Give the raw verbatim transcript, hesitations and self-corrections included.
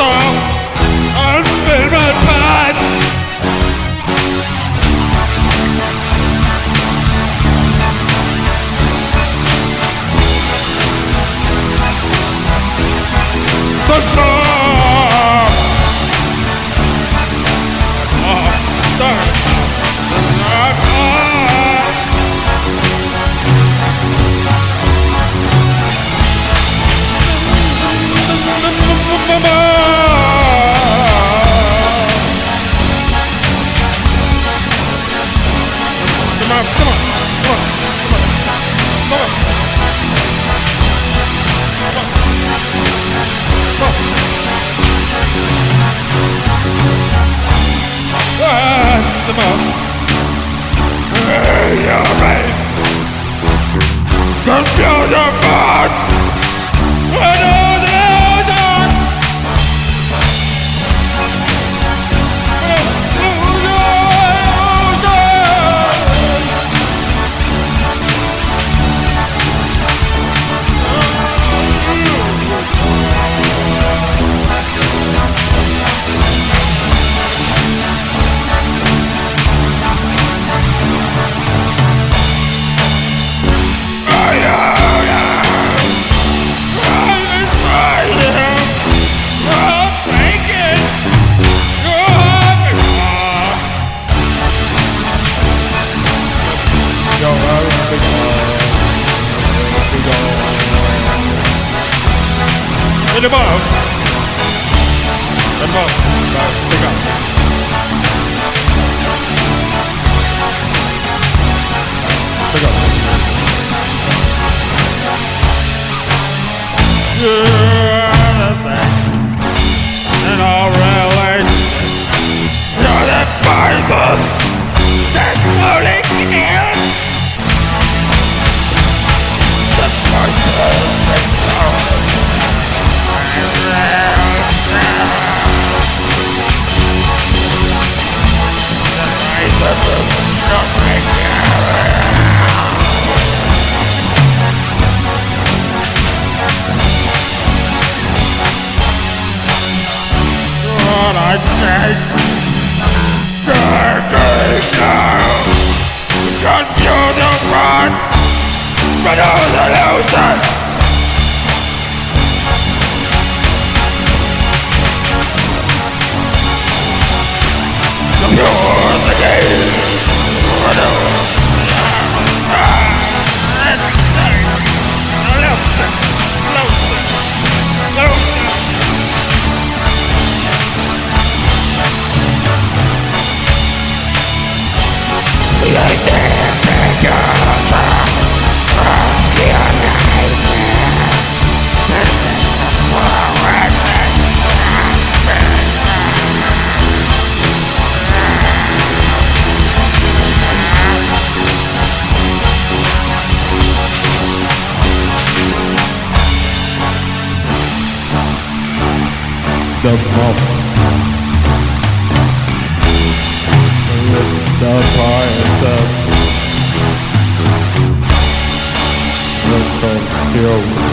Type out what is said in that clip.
song and fill my pipe. The song of the Come on, come on, come on, come on, come on, come on, come on. Hey, you're right. Confuse your God. I know the ocean. In the bottom. And bottom. Right, pick up. Pick up. You're the thing. And all really. You're the poison. That slowly kills. The poison that slowly. What I say, dirty now, confuse the one, but all the losers. You're the game. The pump with the fire up. Let's go.